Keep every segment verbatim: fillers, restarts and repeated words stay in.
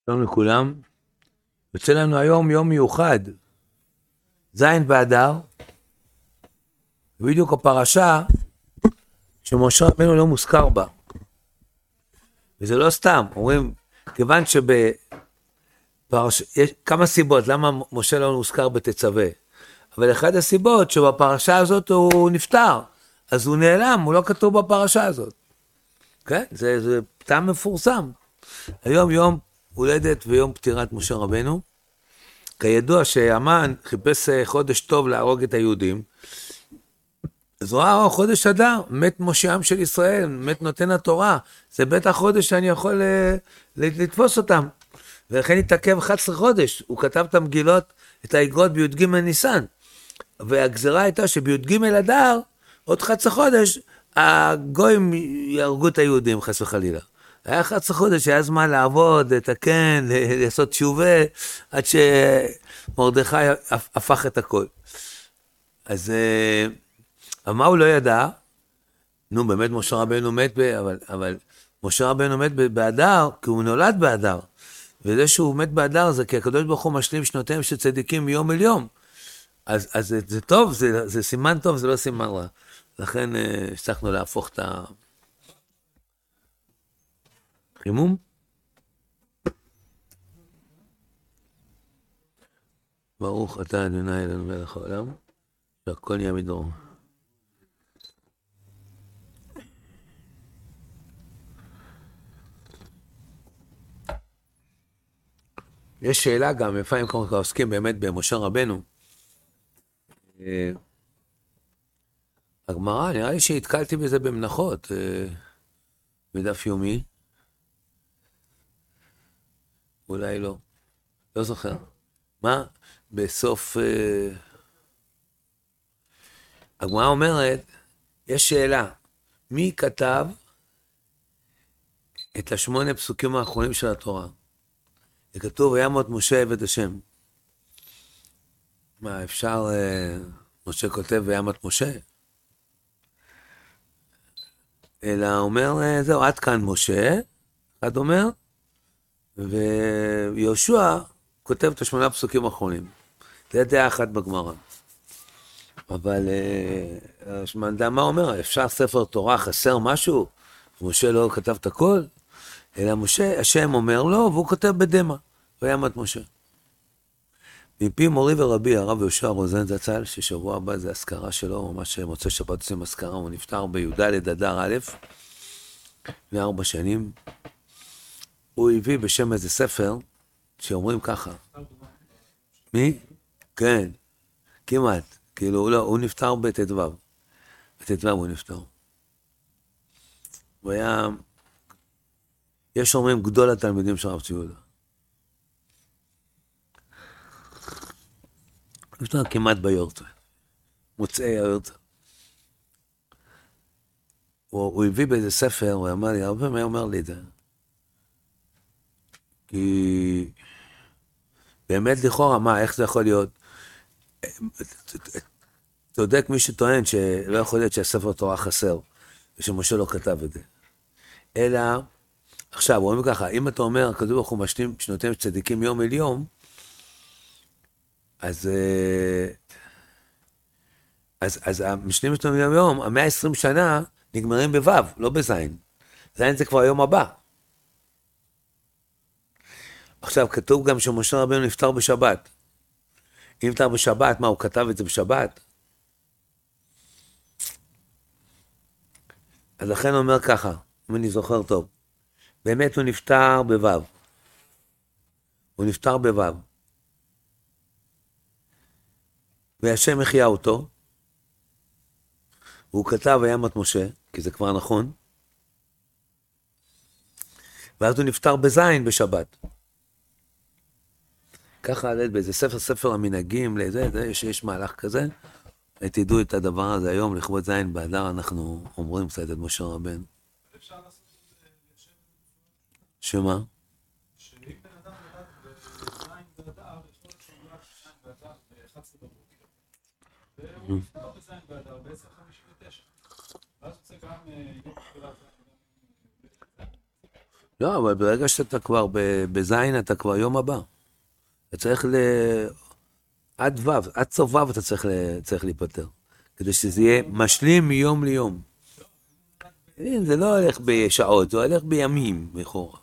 שלום לכולם. יוצא לנו היום יום מיוחד, זין באדר, בדיוק הפרשה שמשה רבנו לא מוזכר בה. וזה לא סתם, אומרים, כיוון שבפרש... יש כמה סיבות למה משה לא מוזכר בתצווה, אבל אחד הסיבות שבפרשה הזאת הוא נפטר, אז הוא נעלם, הוא לא כתוב בפרשה הזאת. כן? זה, זה טעם מפורסם. היום יום הולדת ויום פטירת משה רבנו. כידוע שהמן חיפש חודש טוב להרוג את היהודים, אז הוא ראה, חודש אדר, מת מושיעם של ישראל, מת נותן התורה, זה בטח חודש שאני יכול לתפוס אותם. ולכן התעכב אחד עשר חודש, הוא כתב את המגילות, את האגרות בי"ג ניסן, והגזרה הייתה שבי"ג אדר, עוד אחד עשר חודש, הגויים יהרגו את היהודים, חס וחלילה. היה אחד עשר חודש, היה זמן לעבוד, לתקן, לעשות תשובה, עד שמרדכי הפך את הכל. אז אבל מה הוא לא ידע? נו, באמת משה רבנו מת, ב, אבל, אבל משה רבנו מת באדר, כי הוא נולד באדר. וזה שהוא מת באדר, זה כי הקדוש ברוך הוא משלים שנותיהם של צדיקים מיום אל יום. אז, אז זה, זה טוב, זה, זה סימן טוב, זה לא סימן רע. לכן הצלחנו להפוך את החימום. ברוך אתה אדוני אלוהינו מלך העולם, שהכל נהיה מדברו. יש שאלה גם, לפעמים כמו עוסקים באמת במשה רבנו. הגמרא, נראה לי שהתקלתי בזה במנחות, בדף יומי. אולי לא, לא זוכר. מה? בסוף... הגמרא אומרת, יש שאלה, מי כתב את השמונה פסוקים האחרונים של התורה? זה כתוב, וימות משה עבד השם. מה, אפשר... משה כותב וימת משה? אלא אומר, זהו, עד כאן משה, אחד אומר, ויהושע כותב את השמונה פסוקים האחרונים. זה דעה אחת בגמרא. אבל שמנדע מה אומר? אפשר ספר תורה חסר משהו? משה לא כתב את הכל? אלא משה, השם אומר לו, והוא כותב בדמה, וימת משה. מפי מורי ורבי, הרב יהושע רוזן זצ"ל, ששבוע הבא זה הזכרה שלו, ממש מוצא שבת עושים הזכרה, הוא נפטר בי"ד אדר א', לפני ארבע שנים. הוא הביא בשם איזה ספר, שאומרים ככה. מי? כן, כמעט. כאילו, לא, הוא נפטר בט"ו. בט"ו הוא נפטר. הוא היה, יש אומרים גדול התלמידים של הרב צבי יהודה. נפטר כמעט ביורצה. מוצאי היורצה. הוא, הוא הביא באיזה ספר, הוא אמר לי, הרבה מה אומר לי את זה? כי באמת לכאורה, מה, איך זה יכול להיות? צודק מי שטוען שלא יכול להיות שהספר תורה חסר, ושמשה לא כתב את זה. אלא, עכשיו, הוא אומר ככה, אם אתה אומר, הקדוש ברוך הוא משלים שנותיהם צדיקים יום אל יום, אז, אז, אז המשלים שנותיהם יום אל יום, המאה עשרים שנה נגמרים בוו, לא בזין. זין זה כבר היום הבא. עכשיו, כתוב גם שמשה רבנו נפטר בשבת. אם נפטר בשבת, מה, הוא כתב את זה בשבת? אז לכן הוא אומר ככה, אם אני זוכר טוב, באמת הוא נפטר בוו. הוא נפטר בוו. והשם החיה אותו, והוא כתב וימת משה, כי זה כבר נכון, ואז הוא נפטר בזין בשבת. ככה עלת באיזה ספר, ספר המנהגים, לזה, זה, שיש מהלך כזה, תדעו את הדבר הזה היום, לכבוד זין באדר, אנחנו אומרים קצת את משה רבנו. אפשר לעשות את זה לשם... שמה? שאם בן אדם נולד בזין באדר, יכול להיות שהוא נולד בזין באדר ב-אחת עשרה בבוקר. והוא נפטר בזין באדר ב-עשר חמישים ותשע. ואז הוא צריך גם יום תחילה זין. לא, אבל ברגע שאתה כבר בזין, אתה כבר יום הבא. אתה צריך ל... עד ו', עד סוף ו' אתה צריך, ל... צריך להיפטר. כדי שזה יהיה משלים מיום ליום. זה לא הולך בשעות, זה הולך בימים, לכאורה.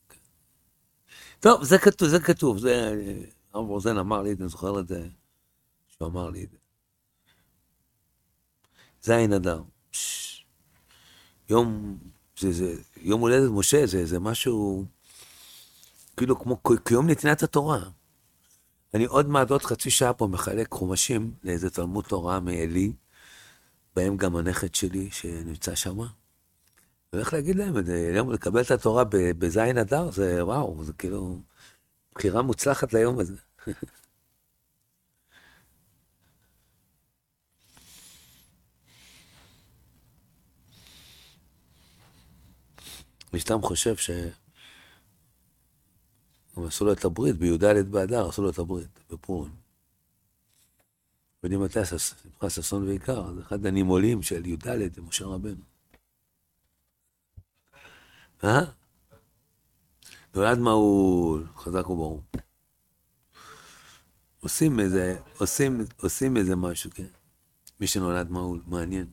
טוב, זה כתוב, זה כתוב, זה... הרב רוזן אמר לי, אני זוכר את זה, שהוא אמר לי את זה. זין אדר. יום, זה, זה, יום הולדת משה, זה, זה משהו, כאילו כמו כיום נתינת התורה. אני עוד מעט עוד חצי שעה פה מחלק חומשים לאיזה תלמוד תורה מאלי, בהם גם הנכד שלי שנמצא שם. ואיך להגיד להם את זה, היום לקבל את התורה בזין אדר, זה וואו, זה כאילו בחירה מוצלחת ליום הזה. אני סתם חושב ש... הם עשו לו את הברית, בי"ד באדר עשו לו את הברית, בפורים. יודעים מתי נקרא ששון ועיקר, זה אחד הנימולים של י"ד למשה רבנו. אה? נולד מעול, חזק וברור. עושים איזה, עושים, עושים איזה משהו, כן? מי שנולד מעול, מעניין.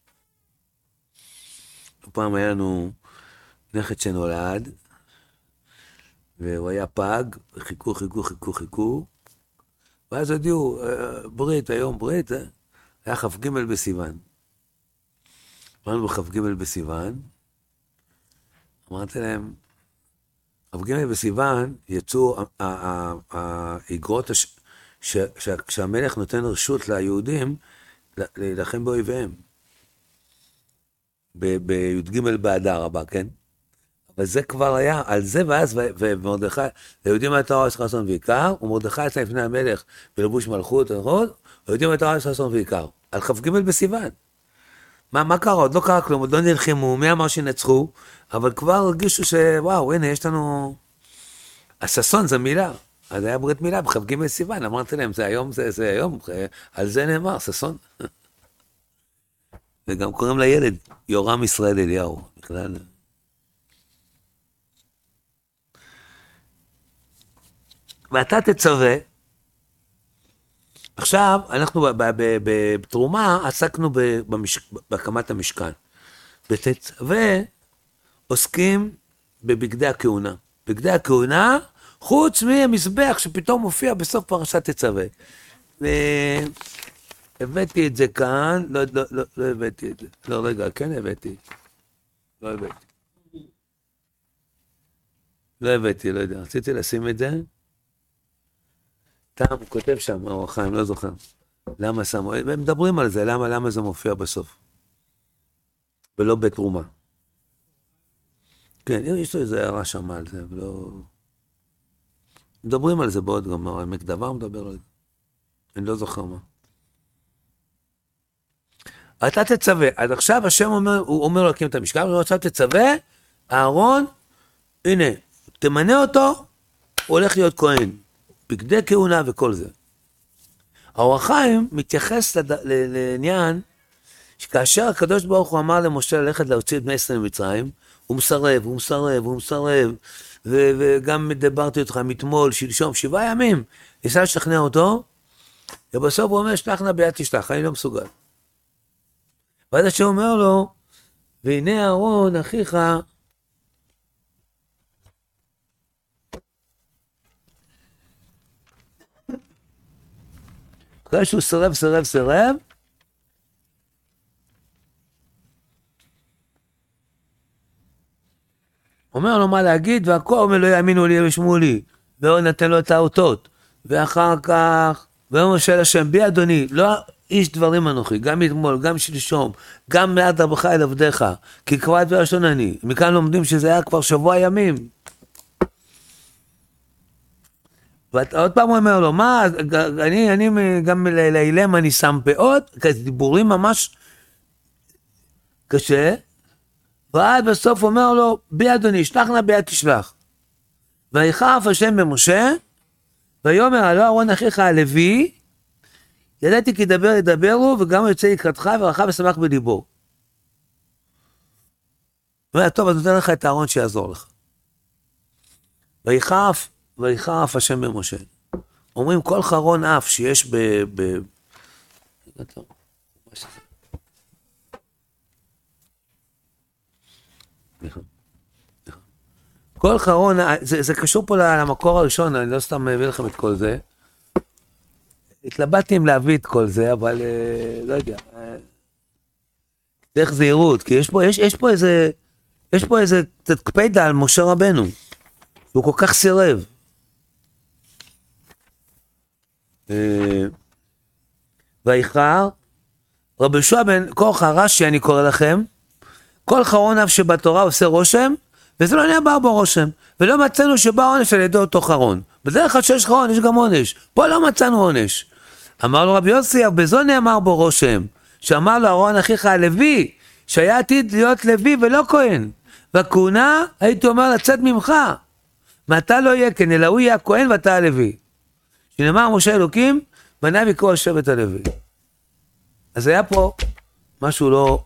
פעם היה לנו נכד שנולד, והוא היה פג, חיכו, חיכו, חיכו, חיכו, ואז הודיעו, ברית, היום ברית, היה כ"ג בסיוון. אמרנו בכ"ג בסיוון, אמרתי להם, כ"ג בסיוון יצאו האגרות שהמלך נותן רשות ליהודים להילחם באויביהם. בי"ג באדר הבא, כן? אבל זה כבר היה, על זה ואז, ומרדכי, ליהודים התורה יש חסון ועיקר, ומרדכי יצא לפני המלך בלבוש מלכות, ויהודים התורה יש חסון ועיקר, על כ"ג בסיוון. מה, מה קרה? עוד לא קרה כלום, עוד לא נלחמו, מי אמר שנצחו, אבל כבר הרגישו שוואו, הנה, יש לנו... הששון זה מילה, אז היה ברית מילה בכ"ג בסיוון, אמרתי להם, זה היום, זה, זה היום, על זה נאמר, ששון. וגם קוראים לילד, יורם ישראל אליהו, בכלל... ואתה תצווה, עכשיו אנחנו בתרומה עסקנו בהקמת המשכן, בתצווה עוסקים בבגדי הכהונה, בגדי הכהונה חוץ מהמזבח שפתאום מופיע בסוף פרשת תצווה. הבאתי את זה כאן, לא, לא, לא, לא הבאתי את זה, לא רגע, כן הבאתי, לא הבאתי, לא הבאתי, לא יודע, רציתי לשים את זה, טעם, הוא כותב שם, אור החיים, לא זוכר. למה שמו, הם מדברים על זה, למה, למה זה מופיע בסוף. ולא בתרומה. כן, יש לו איזה הערה שם על זה, ולא... מדברים על זה בעוד גם, עמק דבר מדבר על זה. אני לא זוכר מה. אתה תצווה, עד עכשיו השם אומר, הוא אומר להקים את המשכן, הוא עכשיו תצווה, אהרון, הנה, תמנה אותו, הוא הולך להיות כהן. בגדי כהונה וכל זה. האור החיים מתייחס לד... לעניין שכאשר הקדוש ברוך הוא אמר למשה ללכת להוציא את בני ישראל ממצרים, הוא מסרב, הוא מסרב, הוא מסרב, ו... וגם דיברתי אותך מתמול, שלשום, שבעה ימים, ניסה לשכנע אותו, ובסוף הוא אומר, שלח נא ביד תשלח, אני לא מסוגל. ואז השם אומר לו, והנה אהרון אחיך, אחרי שהוא סרב, סרב, סרב, אומר לו מה להגיד, והכל אומר לא יאמינו לי וישמעו לי, והוא נתן לו את האותות, ואחר כך, ואומר של השם, בי אדוני, לא איש דברים אנוכי, גם אתמול, גם שלשום, גם מעט רבך אל עבדיך, כי קראת ולשון אני. מכאן לומדים שזה היה כבר שבוע ימים. ועוד פעם הוא אומר לו, מה, אני, אני גם לאילם אני שם פאות, כזה דיבורים ממש קשה, ועד בסוף אומר לו, בי אדוני, שלח נא ביד תשלח. ויחף השם במשה, ויאמר הלא אהרון אחיך הלוי, ידעתי כי דבר ידברו, וגם יוצא לקראתך, ורחב ושמח בליבו. הוא אומר, טוב, אז נותן לך את אהרון שיעזור לך. ויחף, ויחף השם במשה. אומרים כל חרון אף שיש ב... ב... כל חרון, זה, זה קשור פה למקור הראשון, אני לא סתם מביא לכם את כל זה. התלבטתי אם להביא את כל זה, אבל לא יודע. דרך זהירות, כי יש פה, יש, יש פה איזה, יש פה איזה תקפדה על משה רבנו. הוא כל כך סירב. ואיחר, רבי יהושע בן קורחה רש"י אני קורא לכם, כל חרון אף שבתורה עושה רושם, וזה לא נאמר בו רושם, ולא מצאנו שבא עונש על ידי אותו חרון. בדרך כלל שיש חרון יש גם עונש, פה לא מצאנו עונש. אמר לו רבי יוסי, בזו נאמר בו רושם, שאמר לו אהרון אחיך הלוי, שהיה עתיד להיות לוי ולא כהן, והכהונה הייתי אומר לצאת ממך, ואתה לא יהיה כן, אלא הוא יהיה הכהן ואתה הלוי. שנאמר משה אלוקים, בניו יקראו שבט הלוי. אז היה פה משהו לא...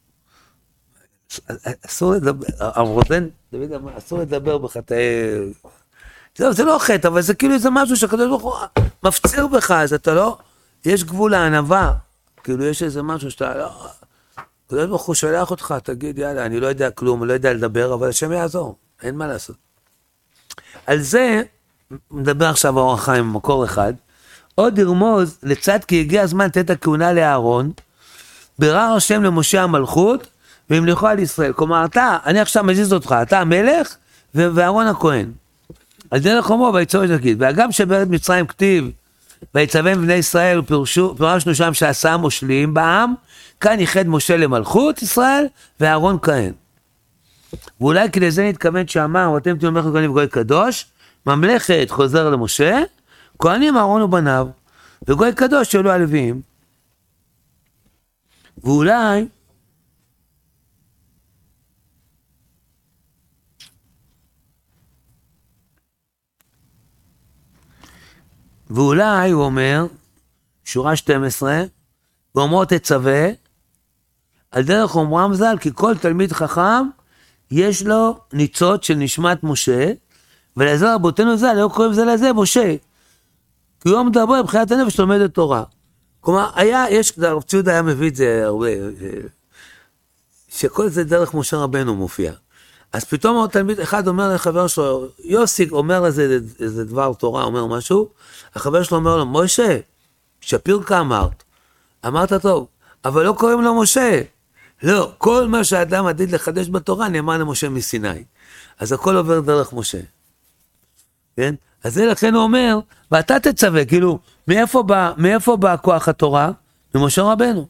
אסור לדבר, הרוזן, דוד אמר, אסור לדבר בחטאי... זה, זה לא חטא, אבל זה כאילו איזה משהו שהקדוש ברוך הוא מפציר בך, אז אתה לא... יש גבול לענווה, כאילו יש איזה משהו שאתה לא... הקדוש ברוך הוא שולח אותך, תגיד יאללה, אני לא יודע כלום, אני לא יודע לדבר, אבל השם יעזור, אין מה לעשות. על זה, מדבר עכשיו האור החיים במקור אחד, עוד ירמוז לצד כי הגיע הזמן לתת הכהונה לאהרון, בירר השם למשה המלכות, והמליכו על ישראל. כלומר, אתה, אני עכשיו מזיז אותך, אתה המלך, ואהרון הכהן. על דרך חומו, ויצאו את הגיד. ואגם שבארץ מצרים כתיב, ויצווים בני ישראל, ופרשנו שם שעשה מושלים בעם, כאן ייחד משה למלכות ישראל, ואהרון כהן. ואולי כדי זה נתכוון שאמר, ואתם תהיו ממלכת כהנים וגוי קדוש, ממלכת חוזר למשה, כהנים אהרון ובניו, וגוי קדוש שאלו הלוויים. ואולי, ואולי הוא אומר, שורה שתים עשרה, ואומרו תצווה, על דרך אומרם ז"ל, כי כל תלמיד חכם, יש לו ניצוץ של נשמת משה, ולעזר רבותינו ז"ל, לא קוראים זה לזה משה, כי הוא מדבר מבחינת הנפש לומד את תורה. כלומר, היה, יש, הרב ציודה היה מביא את זה הרבה, שכל זה דרך משה רבנו מופיע. אז פתאום עוד תלמיד אחד אומר לחבר שלו, יוסי אומר איזה, איזה דבר תורה, אומר משהו, החבר שלו אומר לו, משה, שפירקה אמרת, אמרת טוב, אבל לא קוראים לו משה. לא, כל מה שהאדם עתיד לחדש בתורה נאמר למשה מסיני. אז הכל עובר דרך משה. כן? אז זה לכן הוא אומר, ואתה תצווה, כאילו, מאיפה בא, מאיפה בא כוח התורה? ממשה רבנו.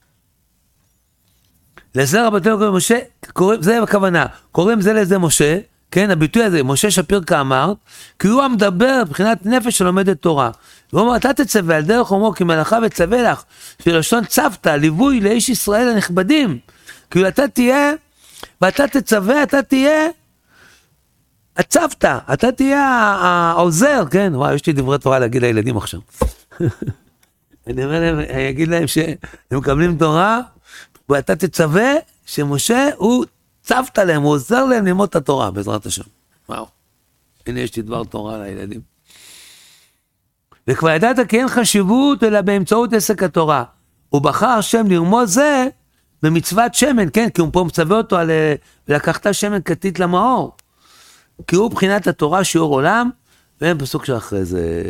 לזה רבותינו קוראים משה, קוראים, זה הכוונה, קוראים זה לזה משה, כן, הביטוי הזה, משה שפירקה אמר, כי הוא המדבר מבחינת נפש שלומדת תורה. הוא אומר, אתה תצווה על דרך אומרו, כי מלאכה וצווה לך, שלשון צוות, ליווי לאיש ישראל הנכבדים. כאילו אתה תהיה, ואתה תצווה, אתה תהיה, הצוות, אתה תהיה העוזר, כן, וואי, יש לי דברי תורה להגיד לילדים עכשיו. אני אומר להם, אני אגיד להם שהם מקבלים תורה, ואתה תצווה שמשה הוא צוות להם, הוא עוזר להם ללמוד את התורה, בעזרת השם. וואו, הנה יש לי דבר תורה לילדים. וכבר ידעת כי אין חשיבות אלא באמצעות עסק התורה. הוא בחר השם לרמוז זה במצוות שמן, כן, כי הוא פה מצווה אותו על לקחת שמן כתית למאור. כי הוא בחינת התורה שיעור עולם, ואין פסוק שאחרי זה.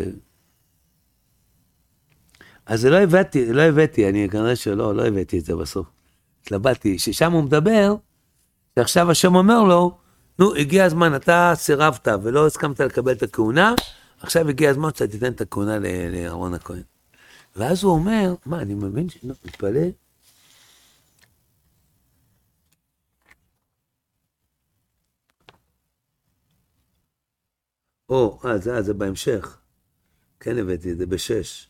אז זה לא הבאתי, לא הבאתי, אני כנראה שלא, לא הבאתי את זה בסוף. התלבטתי, ששם הוא מדבר, שעכשיו השם אומר לו, נו, הגיע הזמן, אתה סירבת ולא הסכמת לקבל את הכהונה, עכשיו הגיע הזמן שאתה תיתן את הכהונה לאהרון הכהן. ואז הוא אומר, מה, אני מבין שלא, מתפלא? או, אה, זה, זה בהמשך. כן הבאתי, זה בשש.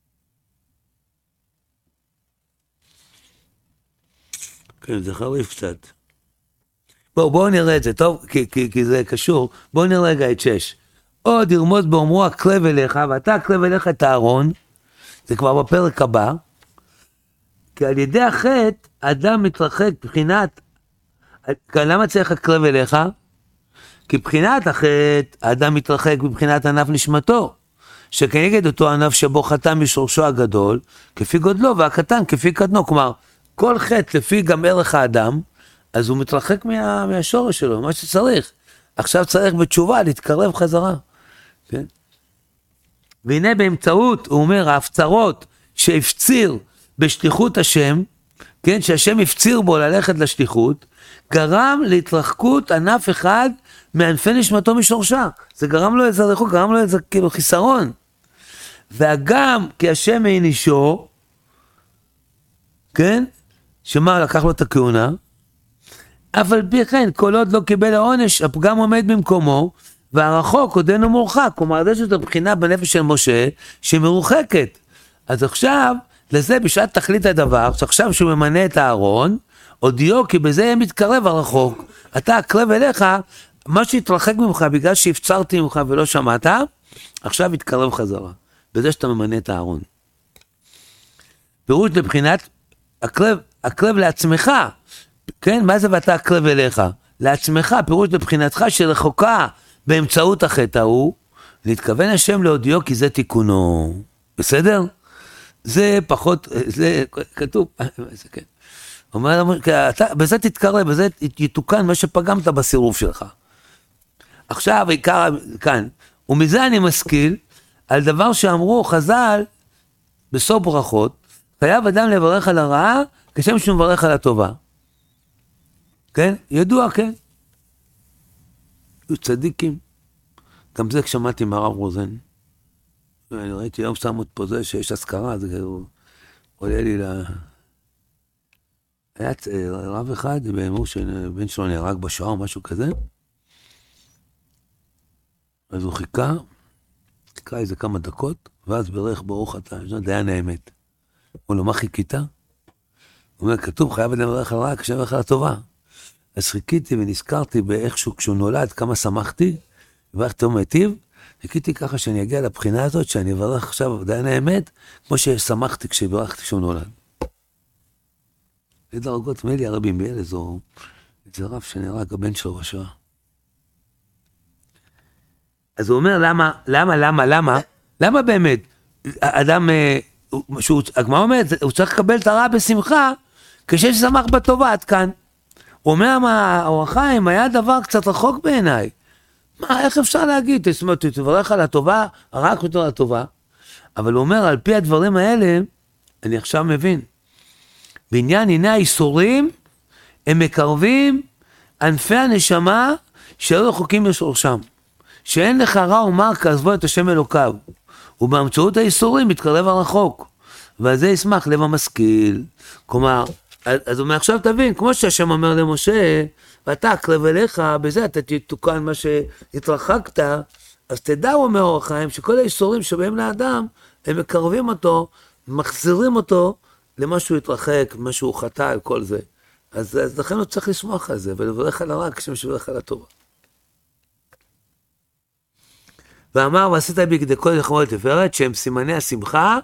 כן, זה חריף קצת. בואו, בואו נראה את זה, טוב, כי, כי, כי זה קשור. בואו נראה רגע את שש. עוד ירמוז באומרו הקרב אליך, ואתה הקרב אליך את הארון, זה כבר בפרק הבא, כי על ידי החטא, אדם מתרחק מבחינת, למה צריך הקרב אליך? כי בחינת החטא, האדם מתרחק מבחינת ענף נשמתו, שכנגד אותו ענף שבו חטא משורשו הגדול, כפי גודלו, והקטן כפי קטנו. כלומר, כל חטא לפי גם ערך האדם, אז הוא מתרחק מה, מהשורש שלו, מה שצריך. עכשיו צריך בתשובה להתקרב חזרה. כן? והנה באמצעות, הוא אומר, ההפצרות שהפציר בשליחות השם, כן, שהשם הפציר בו ללכת לשליחות, גרם להתרחקות ענף אחד מענפי נשמתו משורשה. זה גרם לו איזה רחוק, גרם לו איזה כאילו חיסרון. והגם כי השם הענישו, כן, שמה לקח לו את הכהונה, אבל פי כן, כל עוד לא קיבל העונש, הפגם עומד במקומו, והרחוק עודנו מורחק. כלומר, יש את הבחינה בנפש של משה, שמרוחקת. אז עכשיו, לזה בשעת תכלית הדבר, שעכשיו שהוא ממנה את הארון, הודיעו כי בזה יהיה מתקרב הרחוק. אתה הקרב אליך, מה שהתרחק ממך, בגלל שהפצרתי ממך ולא שמעת, עכשיו יתקרב חזרה. בזה שאתה ממנה את הארון. פירוש לבחינת, הקרב, הקרב לעצמך, כן? מה זה ואתה הקרב אליך? לעצמך, פירוש לבחינתך שרחוקה באמצעות החטא ההוא, להתכוון השם להודיעו כי זה תיקונו. בסדר? זה פחות, זה כתוב, זה כן. אומר, אתה, בזה תתקרב, בזה יתוקן מה שפגמת בסירוב שלך. עכשיו, עיקר כאן, ומזה אני משכיל, על דבר שאמרו חז"ל, בסוף ברכות, חייב אדם לברך על הרעה, כשם שהוא מברך על הטובה. כן? ידוע, כן? היו צדיקים. גם זה כשמעתי מהרב רוזן. אני ראיתי יום שמות פה זה שיש הזכרה, זה כאילו עולה לי ל... היה רב אחד, ואמרו שבן שלו נהרג בשעה או משהו כזה. אז הוא חיכה, חיכה איזה כמה דקות, ואז ברך ברוך אתה, דיין האמת. הוא לא, מה חיכית? הוא אומר, כתוב, חייב אדם לברך על רעה, כשם לברך על הטובה. אז חיכיתי ונזכרתי באיכשהו כשהוא נולד, כמה שמחתי, וברכתי יום היטיב, חיכיתי ככה שאני אגיע לבחינה הזאת, שאני אברך עכשיו דיין האמת, כמו ששמחתי כשברכתי כשהוא נולד. לדרגות מלי הרבי מאלעזור, זה רב שנהרג הבן שלו בשואה. אז הוא אומר, למה, למה, למה, למה, למה באמת, אדם, הגמרא אומרת, הוא צריך לקבל את הרע בשמחה, כששמח בטובה עד כאן. הוא אומר, האור החיים היה דבר קצת רחוק בעיניי. מה, איך אפשר להגיד? זאת אומרת, תברך על הטובה, רק יותר על הטובה. אבל הוא אומר, על פי הדברים האלה, אני עכשיו מבין. בעניין, הנה האיסורים, הם מקרבים ענפי הנשמה שלא רחוקים לשורשם. שאין לך רע ומר כעזבו את השם אלוקיו. ובאמצעות האיסורים מתקרב הרחוק. ועל זה ישמח לב המשכיל. כלומר, אז הוא אומר, עכשיו תבין, כמו שהשם אומר למשה, ואתה הקרב אליך, בזה אתה תתוקן מה שהתרחקת, אז תדע, הוא אומר אור החיים, שכל האיסורים שבאים לאדם, הם מקרבים אותו, מחזירים אותו למה שהוא התרחק, מה שהוא חטא, על כל זה. אז, אז לכן הוא צריך לשמוח על זה, ולברך על הרע כשם שברך על הטובה. ואמר, ועשית בגדי קודש לכבוד לתפארת, שהם סימני השמחה,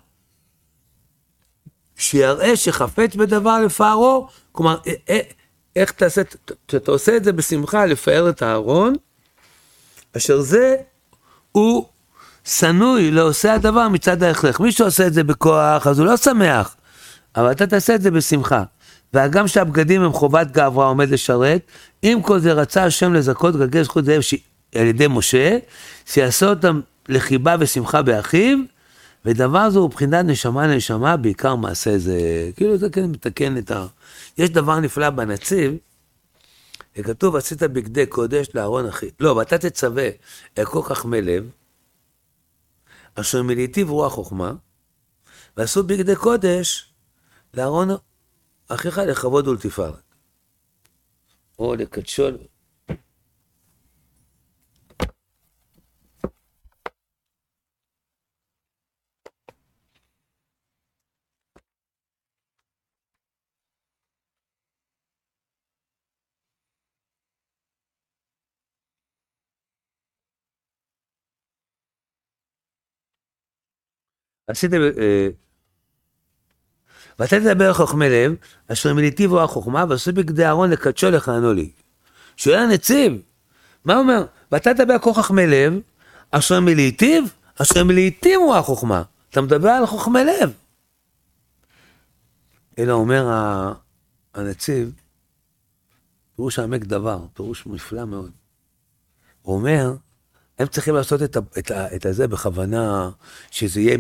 שיראה שחפץ בדבר לפארו, כלומר, איך תעשה, שאתה עושה את זה בשמחה, לפאר את הארון, אשר זה הוא סנוי לעושה הדבר מצד ההכרח. מי שעושה את זה בכוח, אז הוא לא שמח, אבל אתה תעשה את זה בשמחה. והגם שהבגדים הם חובת גאווה עומד לשרת, עם כל זה רצה השם לזכות גלגל זכות זה על ידי משה, שיעשה אותם לחיבה ושמחה באחיו, ודבר זו הוא בחינת נשמה לנשמה, בעיקר מעשה זה, כאילו זה כן מתקן את ה... יש דבר נפלא בנציב, וכתוב, עשית בגדי קודש לארון אחי. לא, ואתה תצווה, כל כך מלב, אשר מליטיב רוח חוכמה, ועשו בגדי קודש לארון אחיך לכבוד ולתפארת. או לקדשו... עשית, ואתה תדבר חוכמי לב, אשר מליטיב רוח חוכמה, ועשו בגדי אהרון לקדשו לכהנו לי. שואל הנציב, מה אומר? ואתה תדבר כל חכמי לב, אשר מלהיטיב, אשר מלהיטיב הוא החוכמה. אתה מדבר על חכמי לב. אלא אומר הנציב, פירוש העמק דבר, פירוש מפלא מאוד. הוא אומר, הם צריכים לעשות את, את, את הזה בכוונה, שזה יהיה,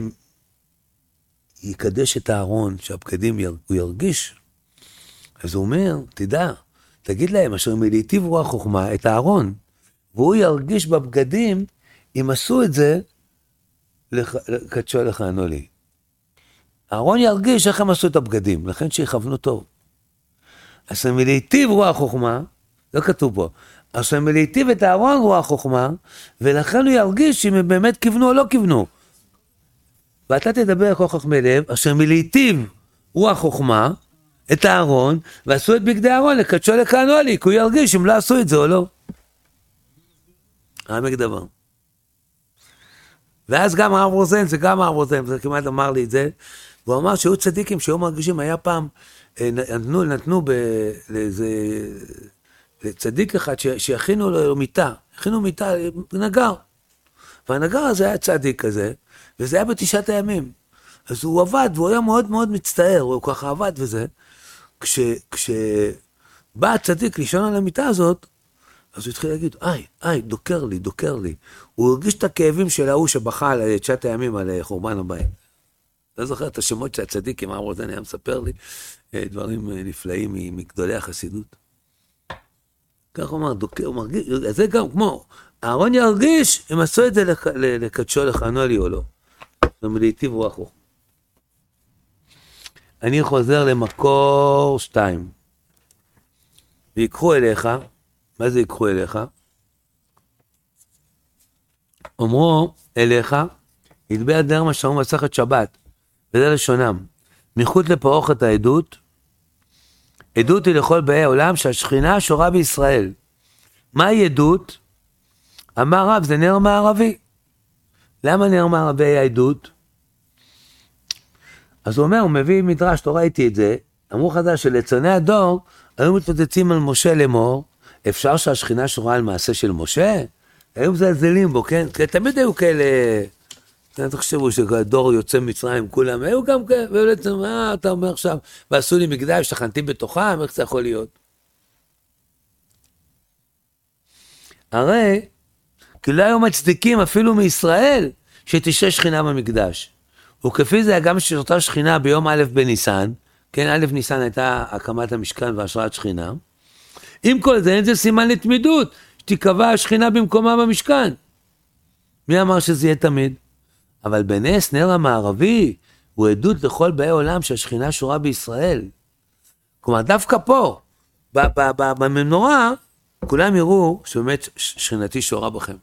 יקדש את הארון, שהבגדים יר, הוא ירגיש. אז הוא אומר, תדע, תגיד להם, אשר מלהיטיב הוא החוכמה, את הארון, והוא ירגיש בבגדים, אם עשו את זה, לקדשו לכהנו לי. הארון ירגיש איך הם עשו את הבגדים, לכן שיכוונו טוב. אשר מלהיטיב רוח החוכמה, לא כתוב פה, אשר מלהיטיב את הארון רוח החוכמה, ולכן הוא ירגיש אם הם באמת כיוונו או לא כיוונו. ואתה תדבר כל חכמי לב, אשר מלהיטיב רוח החוכמה, את הארון, ועשו את בגדי הארון לקדשו לכהנו לי, כי הוא ירגיש אם לא עשו את זה או לא. העמק דבר. ואז גם הרב רוזן, זה גם הרב רוזן, זה כמעט אמר לי את זה, והוא אמר שהיו צדיקים שהיו מרגישים, היה פעם, נתנו, נתנו לאיזה, לצדיק אחד שיכינו לו מיטה, הכינו מיטה, נגר, והנגר הזה היה צדיק כזה, וזה היה בתשעת הימים, אז הוא עבד, והוא היה מאוד מאוד מצטער, הוא ככה עבד וזה, כש, כשבא הצדיק לישון על המיטה הזאת, אז הוא התחיל להגיד, איי, איי, דוקר לי, דוקר לי. הוא הרגיש את הכאבים של ההוא שבכה על תשעת הימים על חורבן הבית. לא זוכר את השמות של הצדיק, אם הרב רוזן היה מספר לי, דברים נפלאים מגדולי החסידות. כך הוא אמר, דוקר, הוא מרגיש, זה גם כמו, הארון ירגיש, הם עשו את זה לקדשו לכהנו לי או לא. ומלהיטיב רוח הוא. אני חוזר למקור שתיים. ויקחו אליך, מה זה יקחו אליך? אומרו אליך, ידבר דר מה שאומרים מסכת שבת, וזה לשונם. מחוץ לפרוכת העדות, עדות היא לכל באי העולם שהשכינה שורה בישראל. מהי עדות? אמר רב, זה נר מערבי. למה נר מערבי היה עדות? אז הוא אומר, הוא מביא מדרש, לא ראיתי את זה, אמרו חדש שלצוני הדור, היו מתפוצצים על משה לאמור, אפשר שהשכינה שורה על מעשה של משה? היו מזלזלים בו, כן? כי תמיד היו כאלה, אני תחשבו שדור יוצא מצרים כולם, היו גם כאלה, ובעצם, מה אתה אומר עכשיו? ועשו לי מקדש, שכנתי בתוכם, איך זה יכול להיות? הרי, כי לא היו מצדיקים אפילו מישראל, שתשרה שכינה במקדש. וכפי זה גם שאותה שכינה ביום א' בניסן, כן, א' ניסן הייתה הקמת המשכן והשראת שכינה, עם כל זה אין זה סימן לתמידות, שתיקבע השכינה במקומה במשכן. מי אמר שזה יהיה תמיד? אבל בנס נר המערבי, הוא עדות לכל באי עולם שהשכינה שורה בישראל. כלומר, דווקא פה, במנורה, כולם יראו שבאמת שכינתי שורה בכם.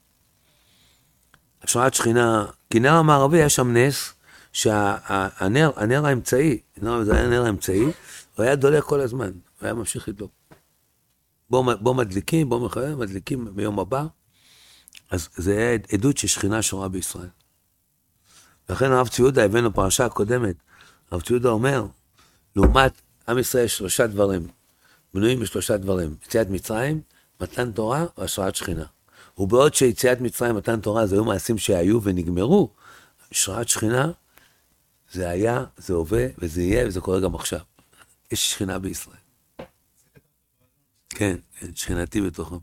השראת שכינה, כי נר המערבי היה שם נס, שהנר, הנר האמצעי, זה היה הנר האמצעי, הוא היה דולק כל הזמן, הוא היה ממשיך לדלוק. בו, בו מדליקים, בו מחייבים, מדליקים ביום הבא, אז זה היה עדות ששכינה שורה בישראל. לכן הרב ציודה, הבאנו פרשה הקודמת, הרב ציודה אומר, לעומת עם ישראל שלושה דברים, בנויים בשלושה דברים, יציאת מצרים, מתן תורה והשראת שכינה. ובעוד שיציאת מצרים, מתן תורה, זה היו מעשים שהיו ונגמרו, השראת שכינה, זה היה, זה הווה, וזה יהיה, וזה קורה גם עכשיו. יש שכינה בישראל. כן, כן, שכינתי בתוכם.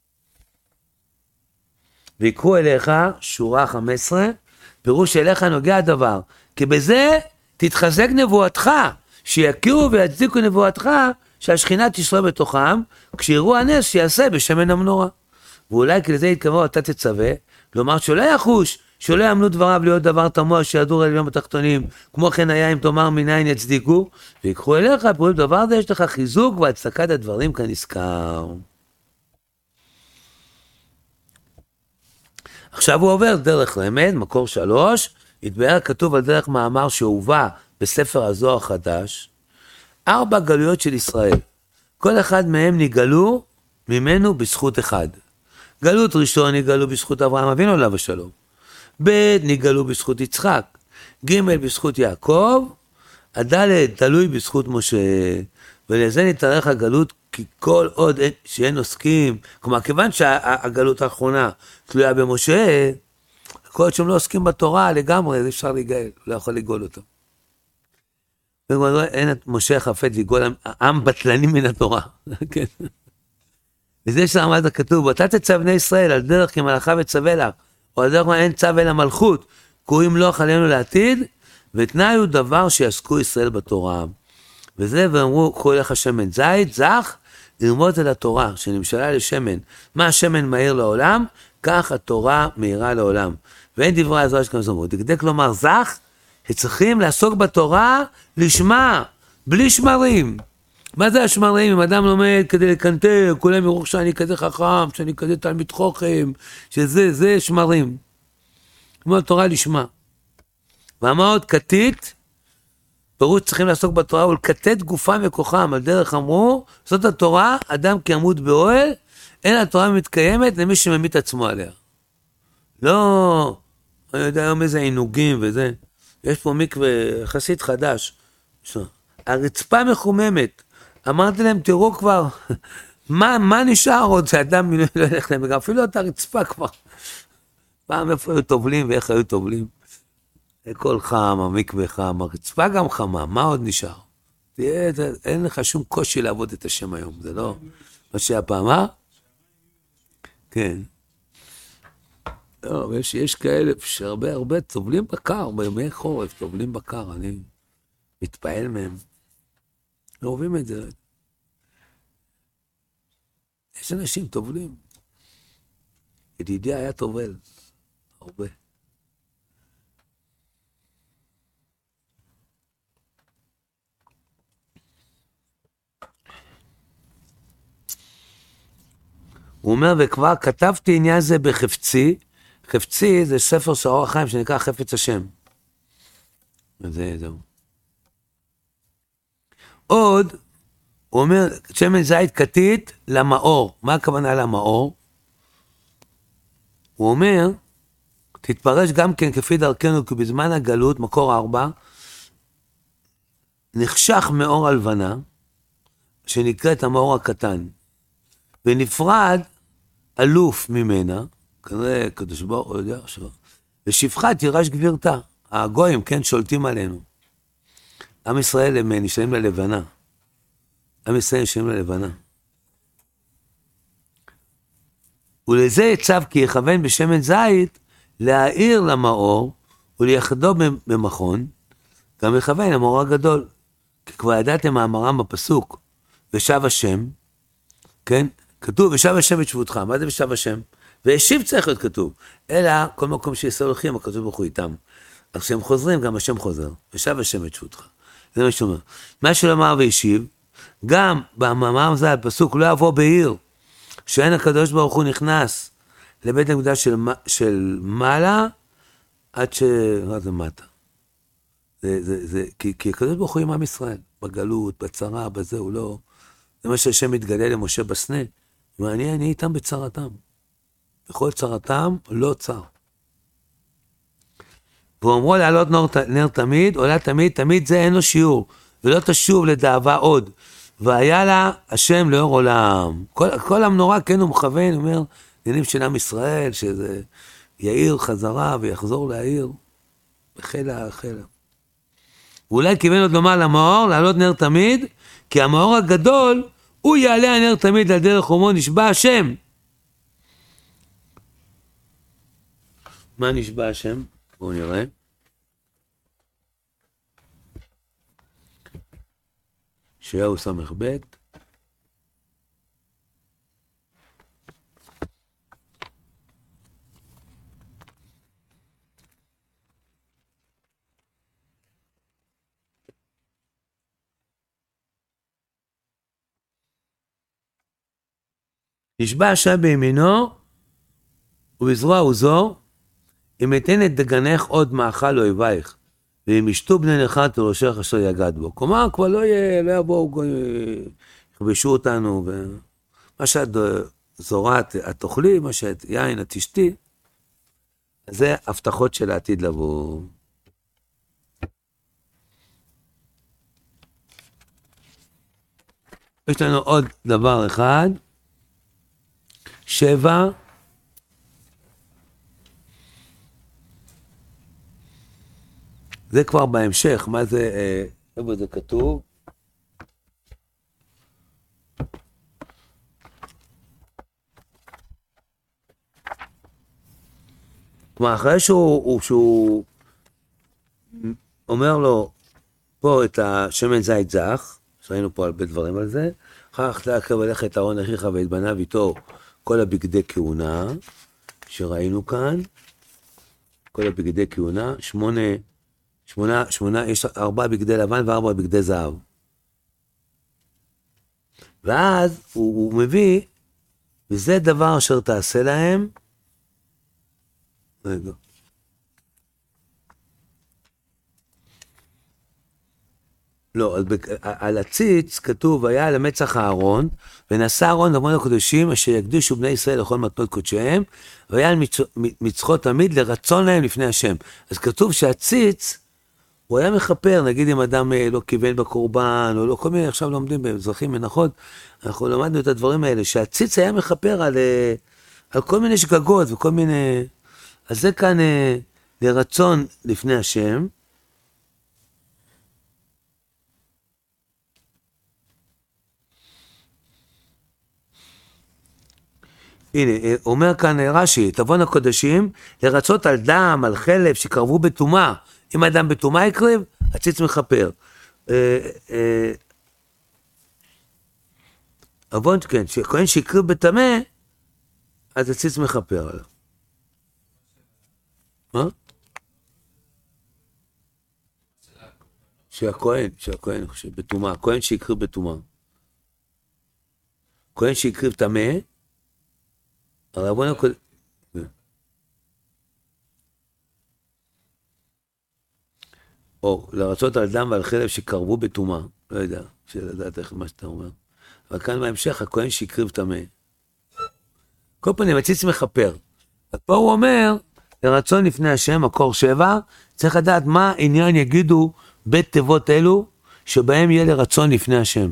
ויקחו אליך, שורה חמש עשרה, פירוש אליך נוגע הדבר, כי בזה תתחזק נבואתך, שיכירו ויצדיקו נבואתך, שהשכינה תשרה בתוכם, כשיראו הנס שיעשה בשמן המנורה. ואולי כי לזה יתכוון אתה תצווה, לומר שלא יחוש, שלא יאמנו דבריו להיות דבר תמוה שידור על יום התחתונים, כמו כן היה אם תאמר מניין יצדיקו, ויקחו אליך, פירוש דבר זה יש לך חיזוק והצדקת הדברים כנזכר. עכשיו הוא עובר דרך רמז, מקור שלוש, התבאר כתוב על דרך מאמר שהובא בספר הזוהר החדש, ארבע גלויות של ישראל, כל אחד מהם נגלו ממנו בזכות אחד. גלות ראשון נגלו בזכות אברהם אבינו עליו השלום, ב' נגלו בזכות יצחק, ג' בזכות יעקב, הד' תלוי בזכות משה, ולזה נתארך הגלות כי כל עוד שאין עוסקים, כלומר, כיוון שהגלות האחרונה תלויה במשה, כל עוד שהם לא עוסקים בתורה לגמרי, אז אפשר לגאל, לא יכול לגאול אותו. אין את משה חפץ לגאול עם בטלני מן התורה, כן. וזה שעמד הכתוב, ואתה תצא בני ישראל על דרך כי מלאכה וצווה לה, או על דרך מה אין צו אלא מלכות, קוראים לוח עלינו לעתיד, ותנאי הוא דבר שיעסקו ישראל בתורה. וזה, ואמרו, קחו לך שמן זית, זך, ללמוד על התורה, שנמשלה לשמן. מה השמן מהיר לעולם? כך התורה מהירה לעולם. ואין דברי הזוהר שכם זמרו. דקדק לומר זך, שצריכים לעסוק בתורה לשמה, בלי שמרים. מה זה השמרים? אם אדם לומד כדי לקנטר, כולם יראו שאני כזה חכם, שאני כזה תלמיד חוכם, שזה, זה שמרים. כמו התורה לשמה. ואמר עוד כתית, פירוש צריכים לעסוק בתורה ולקטט גופם וכוחם, על דרך אמרו, זאת התורה, אדם כי ימות באוהל, אין התורה מתקיימת למי שממית עצמו עליה. לא, אני יודע היום איזה עינוגים וזה, יש פה מקווה יחסית חדש, הרצפה מחוממת, אמרתי להם תראו כבר, מה, מה נשאר עוד שאדם לא ילך להם, וגם אפילו את הרצפה כבר, פעם איפה היו טובלים ואיך היו טובלים, הכל חם, המקווה חם, הרצפה גם חמה, מה עוד נשאר? תהיה, אין לך שום קושי לעבוד את השם היום, זה לא מה שהיה פעם, אה? כן. לא, יש, יש כאלה שהרבה הרבה טובלים בקר, בימי חורף טובלים בקר, אני מתפעל מהם. לא אוהבים את זה. יש אנשים טובלים. ידידי היה טובל, הרבה. הוא אומר, וכבר כתבתי עניין זה בחפצי, חפצי זה ספר של אור החיים שנקרא חפץ השם. וזה, זהו. עוד, הוא אומר, שמן זית כתית למאור. מה הכוונה למאור? הוא אומר, תתפרש גם כן כפי דרכנו, כי בזמן הגלות, מקור ארבע, נחשך מאור הלבנה, שנקראת המאור הקטן. ונפרד אלוף ממנה, כנראה קדוש ברוך הוא יודע עכשיו, ושפחה תירש גבירתה, הגויים, כן, שולטים עלינו. עם ישראל הם נשארים ללבנה, עם ישראל נשארים ללבנה. ולזה יצב כי יכוון בשמן זית, להאיר למאור, ולייחדו במכון, גם יכוון המאור הגדול. כי כבר ידעתם מאמרם בפסוק, ושב השם, כן? כתוב, ושב השם את שבותך, מה זה ושב השם? והשיב צריך להיות כתוב, אלא כל מקום שישראל הולכים, הכתוב ברוך הוא איתם. אז כשהם חוזרים, גם השם חוזר, ושב השם את שבותך. זה מה שאומר. מה שלומר והשיב, גם במאמר הזה, הפסוק, לא יבוא בעיר, שאין הקדוש ברוך הוא נכנס לבית המקדש של, של מעלה, עד ש... מה זה מטה? זה, זה, זה, כי, כי הקדוש ברוך הוא עם עם ישראל, בגלות, בצרה, בזה, הוא לא... זה מה שהשם מתגלה למשה בסנה, ואני אני איתם בצרתם. בכל צרתם לא צר. ואומרו לעלות נור, נר תמיד, עולה תמיד, תמיד זה אין לו שיעור, ולא תשוב לדאבה עוד. והיה לה השם לאור עולם. כל, כל המנורה כן הוא מכוון, הוא אומר, עניינים של עם ישראל, שזה יאיר חזרה ויחזור להעיר. בחילה, חילה. ואולי כיוון עוד לומר למאור, לעלות נר תמיד, כי המאור הגדול, הוא יעלה הנר תמיד על דרך אומרו, נשבע השם. מה נשבע השם? בואו נראה. ישעיהו סמך ב' נשבע השם בימינו ובזרוע עוזו, אם אתן את דגנך עוד מאכל אויבייך, ואם ישתו בני נכת וראשך אשר יגד בו. כלומר, כבר לא, יהיה, לא יבואו, יכבשו אותנו, ומה שאת זורעת, את תאכלי, מה שאת יין, את תשתי, זה הבטחות של העתיד לבוא. יש לנו עוד דבר אחד, שבע, זה כבר בהמשך, מה זה, איפה זה כתוב? כלומר, אחרי שהוא, שהוא אומר לו פה את השמן זית זך, שראינו פה הרבה דברים על זה, אחר כך להקרב עליך את אהרון אחיך ואת בניו איתו כל הבגדי כהונה, שראינו כאן, כל הבגדי כהונה, שמונה, שמונה, שמונה, יש ארבע בגדי לבן וארבע בגדי זהב. ואז הוא, הוא מביא, וזה דבר אשר תעשה להם, רגע. לא, על, על הציץ כתוב, היה על המצח הארון, ונשא ארון למון הקדושים, אשר יקדישו בני ישראל לכל מתנות קודשיהם, והיה על מצ, מצחות תמיד לרצון להם לפני השם. אז כתוב שהציץ, הוא היה מחפר, נגיד אם אדם לא כיוון בקורבן, או לא כל מיני, עכשיו לומדים באזרחים מנחות, אנחנו למדנו את הדברים האלה, שהציץ היה מחפר על, על כל מיני שגגות וכל מיני... אז זה כאן לרצון לפני השם. הנה, אומר כאן רש"י, תבון הקודשים, לרצות על דם, על חלב, שקרבו בטומאה. אם אדם בטומאה יקריב, הציץ מחפר. אבון, כן, שכהן שיקריב בטמא, אז הציץ מחפר עליו. מה? שהכהן, שהכהן, אני חושב, בטומאה, כהן שיקריב בטומאה. כהן שיקריב טמא, הרבון הקודם... או לרצות על דם ועל חלב שקרבו בטומאה, לא יודע, אפשר לדעת איך מה שאתה אומר. אבל כאן בהמשך, הכהן שיקריב טמא. כל פנים, הציץ מחפר. פה הוא אומר, לרצון לפני השם, מקור שבע, צריך לדעת מה עניין יגידו בית תיבות אלו, שבהם יהיה לרצון לפני השם.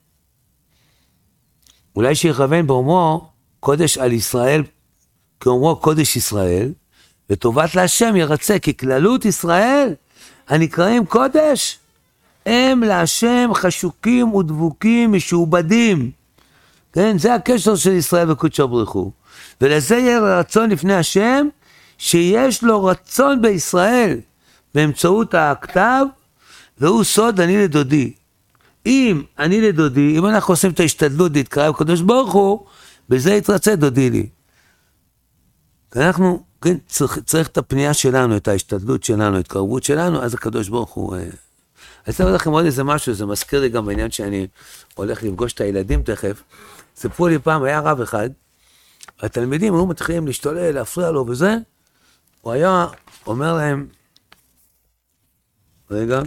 אולי שיכוון באומרו, קודש על ישראל, כאומרו קודש ישראל, וטובת להשם ירצה, כי כללות ישראל, הנקראים קודש, הם להשם חשוקים ודבוקים משועבדים. כן, זה הקשר של ישראל וקודשו ברוך הוא. ולזה יהיה רצון לפני השם, שיש לו רצון בישראל, באמצעות הכתב, והוא סוד אני לדודי. אם אני לדודי, אם אנחנו עושים את ההשתדלות להתקרב קדוש ברוך הוא, בזה יתרצה דודי לי. אנחנו, כן, צריך, צריך את הפנייה שלנו, את ההשתדלות שלנו, את התקרבות שלנו, אז הקדוש ברוך הוא... אה... אני אספר לכם עוד איזה משהו, זה מזכיר לי גם בעניין שאני הולך לפגוש את הילדים תכף. סיפרו לי פעם, היה רב אחד, התלמידים היו מתחילים להשתולל, להפריע לו וזה, הוא היה אומר להם, רגע,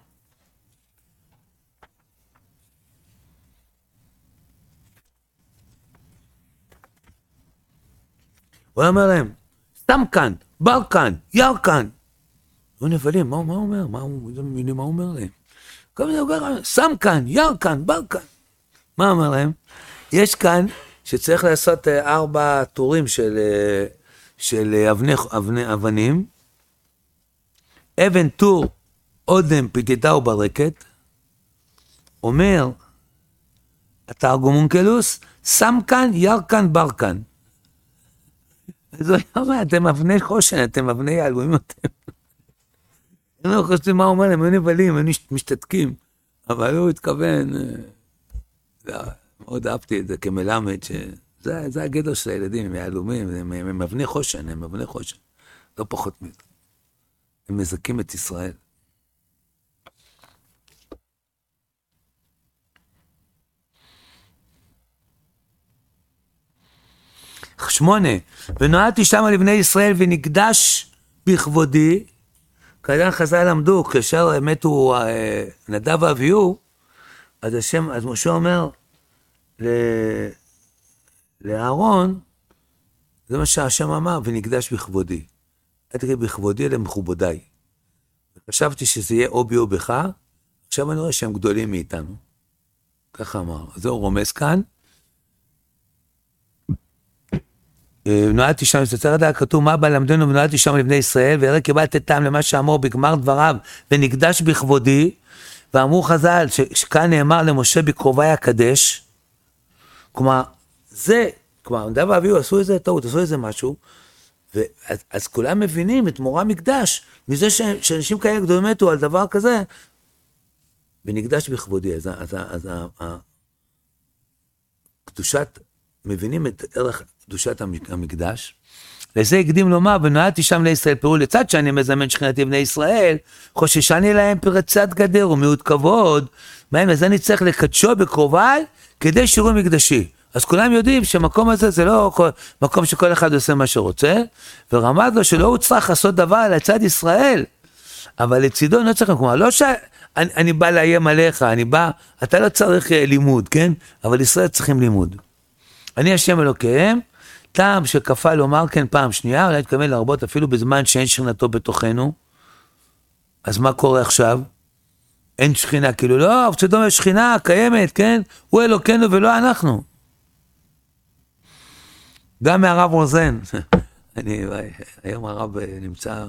הוא היה אומר להם, סתם כאן, בר כאן, יר כאן. היו נבלים, מה הוא אומר? מה הוא אומר להם? כל מיני אומר, סם כאן, יר כאן, בר כאן. מה אומר להם? יש כאן שצריך לעשות ארבע טורים של, של אבני, אבני, אבנים, אבן טור, אודם, פיתיתה וברקת, אומר, התרגומונקלוס, סם כאן, יר כאן, בר כאן. אז הוא אומר, אתם אבני חושן, אתם אבני יעלומים, אתם. אני לא חושבים מה הוא אומר להם, הם נבלים, הם משתתקים, אבל הוא התכוון, מאוד אהבתי את זה כמלמד, שזה הגדר של הילדים, הם יעלומים, הם אבני חושן, הם אבני חושן, לא פחות מזה. הם מזכים את ישראל. שמונה, ונועדתי שם על לבני ישראל ונקדש בכבודי, כאן חז"ל למדו, כאשר מתו נדב ואביהו, אז השם, אז משה אומר לאהרון, זה מה שהשם אמר, ונקדש בכבודי. אל תגיד בכבודי, אלא מכובדיי. חשבתי שזה יהיה או בי או בך, עכשיו אני רואה שהם גדולים מאיתנו. ככה אמר. אז הוא רומז כאן. ונועדתי שם, בספר דעה כתוב, מה בא למדנו ונועדתי שם לבני ישראל, והרי קיבלתי טעם למה שאמרו בגמר דבריו, ונקדש בכבודי, ואמרו חז"ל, ש, שכאן נאמר למשה בקרובי הקדש, כלומר, זה, כלומר, נדב ואביהו עשו איזה טעות, עשו איזה משהו, ואז, אז כולם מבינים את מורא מקדש, מזה ש, שאנשים כאלה גדולים מתו על דבר כזה, ונקדש בכבודי, אז, אז, אז, אז קדושת, מבינים את ערך קדושת המקדש, לזה הקדים לומר, ונועדתי שם לישראל, פירו לצד שאני מזמן שכינתי בני ישראל, חוששני להם פרצת גדר ומיעוט כבוד, מהם, אז אני צריך לקדשו בקרוביי, כדי שיראו מקדשי. אז כולם יודעים שמקום הזה זה לא מקום שכל אחד עושה מה שרוצה, ורמז לו שלא הוא צריך לעשות דבר לצד ישראל, אבל לצידו אני לא צריך, כלומר, לא שאני אני בא לאיים עליך, אני בא, אתה לא צריך לימוד, כן? אבל ישראל צריכים לימוד. אני השם אלוקיהם, טעם שכפה לומר כן פעם שנייה, אולי התכוון להרבות אפילו בזמן שאין שכינתו בתוכנו, אז מה קורה עכשיו? אין שכינה, כאילו לא, פצדום יש שכינה קיימת, כן? הוא אלוקינו ולא אנחנו. גם מהרב רוזן, אני, היום הרב נמצא,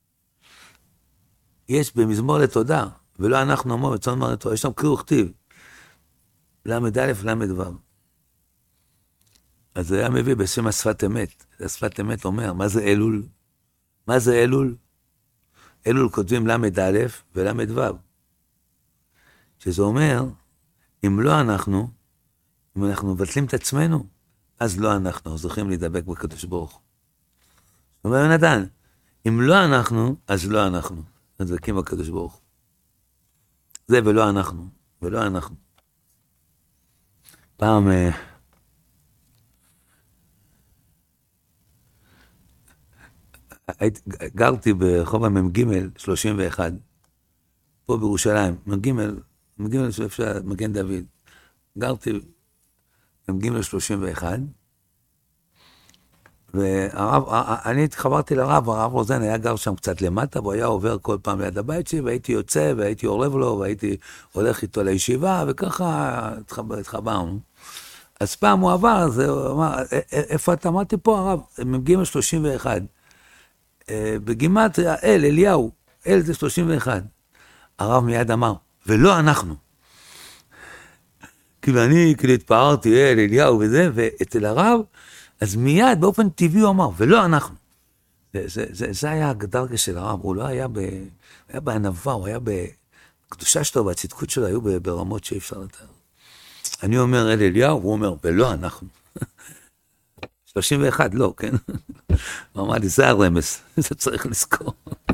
יש במזמור לתודה, ולא אנחנו אמרו, בצאן מר לתודה, יש שם קרוא וכתיב, למד א' למד ו'. אז זה היה מביא בשם השפת אמת. השפת אמת אומר, מה זה אלול? מה זה אלול? אלול כותבים למד א' ולמד ו'. שזה אומר, אם לא אנחנו, אם אנחנו מבטלים את עצמנו, אז לא אנחנו, זוכים להידבק בקדוש ברוך הוא. אומר יונתן, אם לא אנחנו, אז לא אנחנו. נדבקים בקדוש ברוך הוא. זה ולא אנחנו, ולא אנחנו. פעם... גרתי ברחוב המ"ג שלושים ואחת, פה בירושלים, מ"ג, מ"ג שאפשר, מגן דוד. גרתי מ"ג שלושים ואחת, והרב, אני התחברתי לרב, הרב רוזן היה גר שם קצת למטה, והוא היה עובר כל פעם ליד הבית שלי, והייתי יוצא, והייתי עורב לו, והייתי הולך איתו לישיבה, וככה התחברנו. אז פעם הוא עבר, אז הוא אמר, איפה אתה? אמרתי פה הרב, מ"ג שלושים ואחת. בגימטריה, אל, אליהו, אל זה שלושים ואחת. הרב מיד אמר, ולא אנחנו. כאילו אני, כאילו התפארתי, אל, אליהו וזה, ואצל הרב, אז מיד באופן טבעי הוא אמר, ולא אנחנו. זה, זה, זה, זה היה הדרגה של הרב, הוא לא היה ב... היה בענווה, הוא היה בקדושה שלו, והצדקות שלו היו ברמות שאי אפשר לתאר. אני אומר אל אליהו, הוא אומר, ולא אנחנו. שלושים ואחת, לא, כן? הוא אמר לי, זה הרמז, זה צריך לזכור.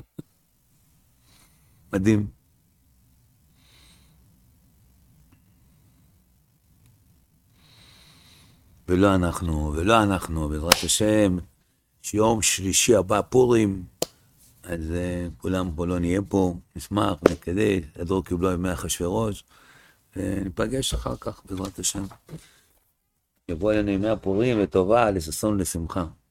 מדהים. ולא אנחנו, ולא אנחנו, בעזרת השם, שיום שלישי הבא פורים, אז כולם פה לא נהיה פה, נשמח, נקדש, הדור קיבלו ימי אחשוורוש, וניפגש אחר כך, בעזרת השם. יבוא אלינו ימי הפורים לטובה, לששון ולשמחה.